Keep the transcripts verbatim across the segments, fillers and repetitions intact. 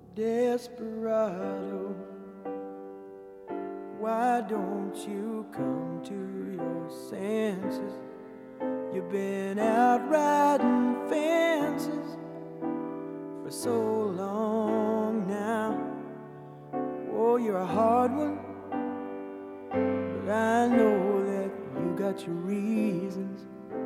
Desperado, why don't you come to your senses? You've been out riding fences for so long now. Oh, you're a hard one, but I know that you got your reasons.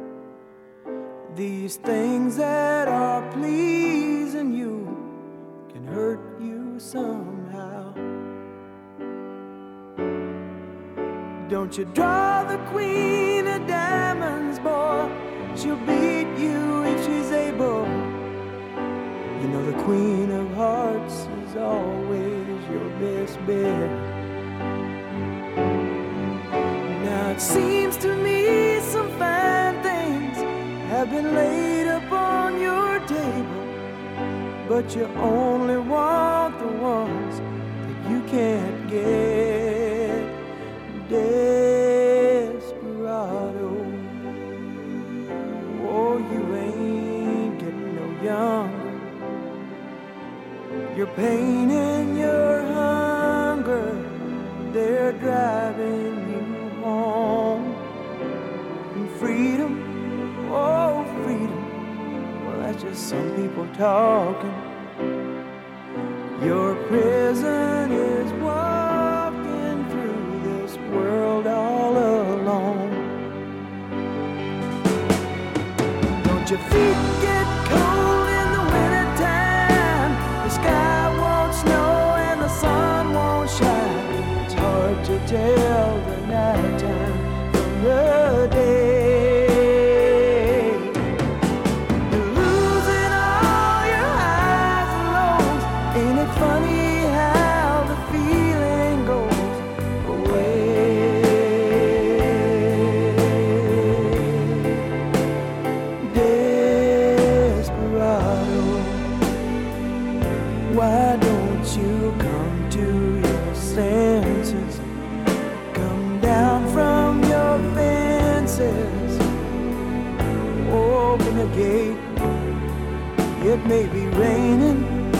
These things that are pleasing you can hurt you somehow. Don't you draw the queen of diamonds, boy. She'll beat you if she's able. You know the queen of hearts is always your best bet. Now it seems to me some fine things have been laid upon your table, but you only want the ones that you can't get. Desperado, oh, you ain't getting no younger. Your pain and your hunger, they're driving you home. And freedom, oh, freedom, well, that's just some people talking. Your prison is walking through this world all alone. Don't your feet get cold in the wintertime? The sky won't snow and the sun won't shine. It's hard to tell the nighttime from the day. Funny how the feeling goes away. Desperado, why don't you come to your senses? Come down from your fences. Open the gate. It may be raining,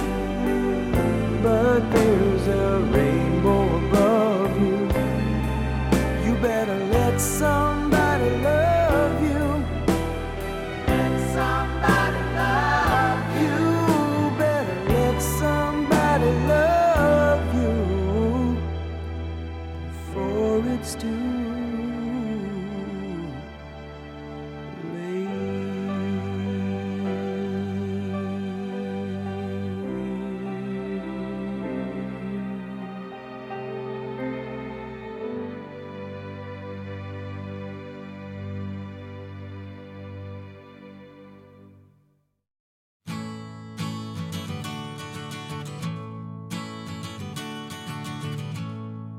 but there's a rainbow above you. You better let somebody love you. Let somebody love you. You better let somebody love you before it's too late.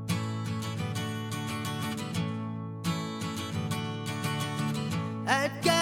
I've got